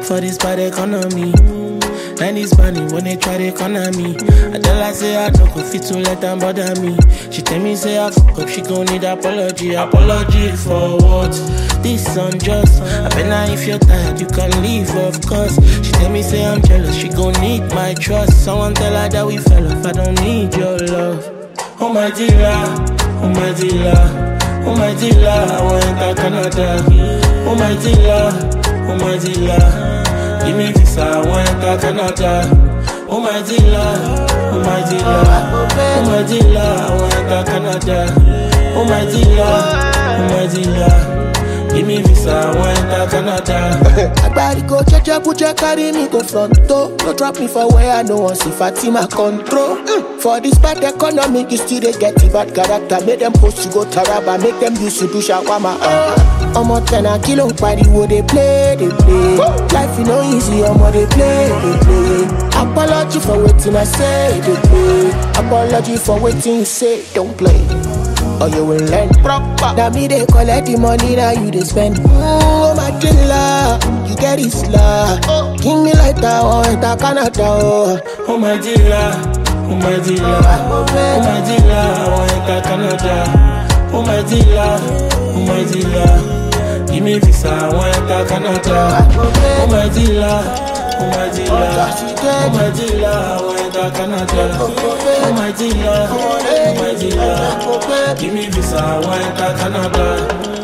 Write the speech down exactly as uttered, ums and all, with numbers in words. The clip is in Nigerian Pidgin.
for this bad economy. And this money when they try to corner me. I tell her say I don't go fit to let them bother me. She tell me say I fuck up, she gon' need apology. Apology for what? This unjust. I bet now if you're tired you can leave of course. She tell me say I'm jealous, she gon' need my trust. Someone tell her that we fell off, I don't need your love. Oh my dealer, oh my dealer, oh my dealer, I want enter Canada. Oh my dealer, oh my dealer, give me visa, I want enter Canada. Oh my dealer, oh my dealer, oh my dealer, I want enter Canada. Oh my dealer, oh my dealer, give me visa, I want enter Canada. Agbari go checha pucha carry me go fronto. No drop me for where I know one see Fatima control. Mm. For this bad economy, you still they get the bad character. Make them post to go Taraba, make them use to do shawama. Uh. Omo ten a kilo party wo they play, they play. Life is no easy, omo they play, they play. Apology for waiting I say, they play. Apology for waiting you say, don't play. Or you will learn proper. Now me they collect the money, now you they spend. Mm, oh my dealer, you get it slow. Oh. Give me like that, oh, enter Canada. Oh, oh my dealer, oh my dealer, oh my dealer, I want enter Canada. Oh my dealer, oh my dealer, give me visa, I want enter Canada. Oh my dealer, oh my dealer, oh my dealer, I want enter Canada. Oh my dealer, oh my dealer, give me visa, I want enter Canada.